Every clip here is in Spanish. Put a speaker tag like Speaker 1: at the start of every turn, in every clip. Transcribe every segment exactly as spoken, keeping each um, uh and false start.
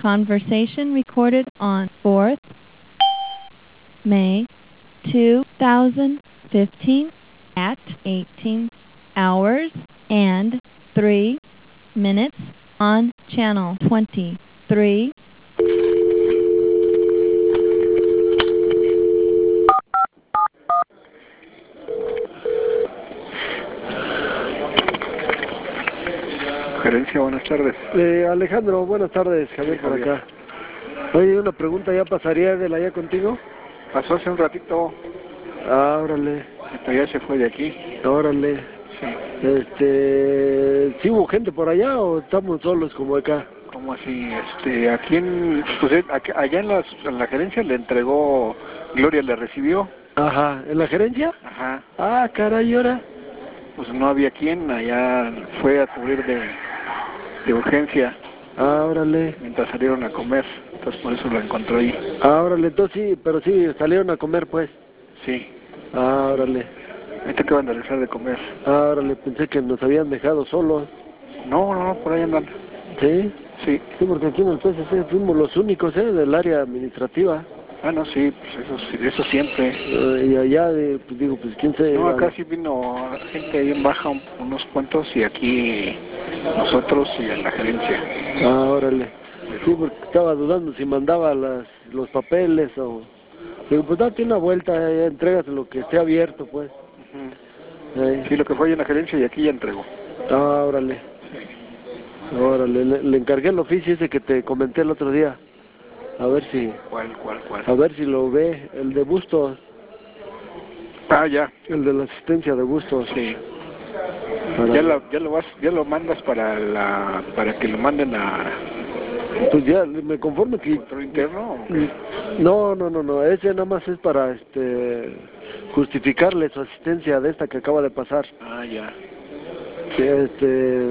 Speaker 1: Conversation recorded on fourth May two thousand fifteen at eighteen hours and three minutes on channel twenty-three.
Speaker 2: Gerencia, buenas tardes.
Speaker 3: Eh, Alejandro, buenas tardes, Javier,
Speaker 2: Sí,
Speaker 3: por
Speaker 2: Javier.
Speaker 3: acá. Oye, una pregunta, ¿ya pasaría de la allá contigo?
Speaker 2: Pasó hace un ratito,
Speaker 3: Ah, órale,
Speaker 2: hasta ya se fue de aquí.
Speaker 3: órale.
Speaker 2: Sí.
Speaker 3: Este, ¿sí hubo gente por allá o estamos solos como acá?
Speaker 2: ¿Cómo así? Este, aquí en, pues, eh, aquí- allá en, las, en la gerencia le entregó, Gloria le recibió.
Speaker 3: Ajá, ¿en la gerencia?
Speaker 2: Ajá.
Speaker 3: Ah, caray, ¿ahora?
Speaker 2: Pues no había quien, allá fue a cubrir de, de urgencia
Speaker 3: Ah, órale.
Speaker 2: mientras salieron a comer. Entonces por eso lo encontró ahí.
Speaker 3: Ah, órale, entonces sí, pero sí, salieron a comer, pues.
Speaker 2: Sí.
Speaker 3: Ah, órale.
Speaker 2: Ahorita acaban de regresar de comer.
Speaker 3: Ah, órale, pensé que nos habían dejado solos.
Speaker 2: No, no, no, por ahí andan.
Speaker 3: ¿Sí?
Speaker 2: Sí.
Speaker 3: Sí, porque aquí en el P C C fuimos los únicos, ¿eh? Del área administrativa.
Speaker 2: Ah, no, sí, pues eso, sí, eso siempre.
Speaker 3: Eh, y allá, eh, pues digo, pues quién se...
Speaker 2: No, acá sí vino gente ahí en baja, un- unos cuantos, y aquí nosotros y en la gerencia.
Speaker 3: Ah, órale. Sí, porque estaba dudando si mandaba las, los papeles o... Digo, pues date una vuelta, eh, entregas lo que esté abierto, pues.
Speaker 2: Ujú.
Speaker 3: Eh.
Speaker 2: Sí, lo que fue ahí en la gerencia y aquí ya entregó.
Speaker 3: Ah, órale. Órale, le, le encargué el oficio ese que te comenté el otro día. A ver si...
Speaker 2: ¿Cuál, cuál, cuál?
Speaker 3: A ver si lo ve, el de Bustos,
Speaker 2: Ah, ya.
Speaker 3: el de la asistencia de Bustos.
Speaker 2: Sí.
Speaker 3: Para-
Speaker 2: Ya lo, ya lo vas, ya lo mandas para la, para que lo manden a
Speaker 3: Pues ya, me conformo que...
Speaker 2: control interno. ¿O qué?
Speaker 3: No, no, no, no, ese nada más es para este justificarle su asistencia de esta que acaba de pasar.
Speaker 2: Ah, ya.
Speaker 3: Sí, este,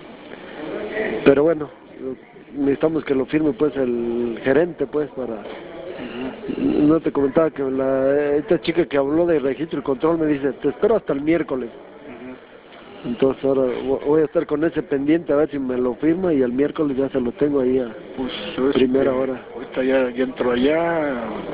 Speaker 3: pero bueno, necesitamos que lo firme pues el gerente pues para...
Speaker 2: Ujú.
Speaker 3: No te comentaba que la, esta chica que habló de registro y control me dice, te espero hasta el miércoles.
Speaker 2: Ujú.
Speaker 3: Entonces ahora vo- voy a estar con ese pendiente a ver si me lo firma y el miércoles ya se lo tengo ahí a
Speaker 2: Pues este,
Speaker 3: primera hora.
Speaker 2: ahorita ya, ya entró allá.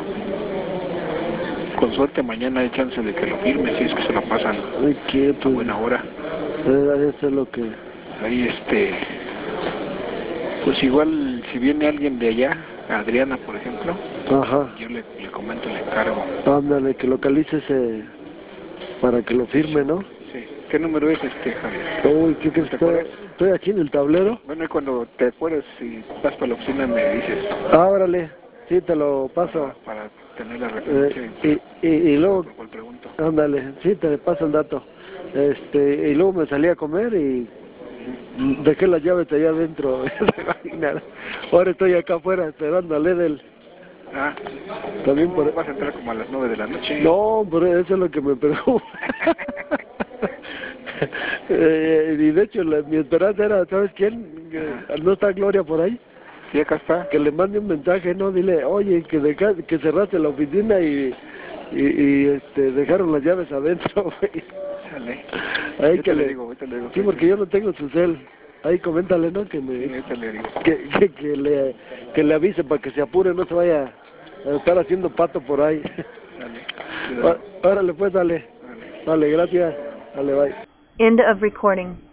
Speaker 2: Con suerte mañana hay chance de que lo firme, si es que se lo pasan
Speaker 3: Ay, qué,
Speaker 2: a
Speaker 3: pues,
Speaker 2: buena hora.
Speaker 3: eh, eso es lo que...
Speaker 2: Ahí este, pues igual si viene alguien de allá, Adriana por ejemplo,
Speaker 3: Ajá,
Speaker 2: yo le, le comento, le encargo.
Speaker 3: ándale, que localice ese para que lo firme, ¿no?
Speaker 2: Sí. ¿Qué número es este, Javier?
Speaker 3: Uy, ¿qué crees?
Speaker 2: ¿Te
Speaker 3: Estoy,
Speaker 2: acuerdas?
Speaker 3: estoy aquí en el tablero.
Speaker 2: Bueno, y cuando te acuerdas, si vas para la oficina me dices
Speaker 3: Ah, órale, sí, te lo paso.
Speaker 2: para, para tener la referencia
Speaker 3: Eh, y, y, y luego,
Speaker 2: por cual pregunto.
Speaker 3: ándale, sí, te paso el dato. Este, y luego me salí a comer y dejé las llaves allá adentro. Ahora estoy acá afuera esperando a Ledel.
Speaker 2: Ah,
Speaker 3: También
Speaker 2: ¿cómo
Speaker 3: por...
Speaker 2: vas a entrar como a las nueve de la noche?
Speaker 3: No, pero eso es lo que me preocupa. eh, y de hecho, la- mi esperanza era, ¿sabes quién? Que, ¿no está Gloria por ahí?
Speaker 2: Sí, acá está.
Speaker 3: Que le mande un mensaje, ¿no? Dile, oye, que deja, que cerraste la oficina y, y, y, este, dejaron las llaves adentro, güey.
Speaker 2: Sale.
Speaker 3: Ahí
Speaker 2: Yo
Speaker 3: que
Speaker 2: te le
Speaker 3: le...
Speaker 2: digo, ahorita le digo.
Speaker 3: Sí, porque yo no tengo su cel. Ahí coméntale, ¿no? Que
Speaker 2: Sí,
Speaker 3: me...
Speaker 2: ahorita le digo.
Speaker 3: Que, que, que le, que le avise para que se apure, no se vaya a estar haciendo pato por ahí.
Speaker 2: Sale.
Speaker 3: Ó- Órale, pues, dale.
Speaker 2: Sale.
Speaker 3: Dale, gracias. Dale, bye.
Speaker 1: End of recording.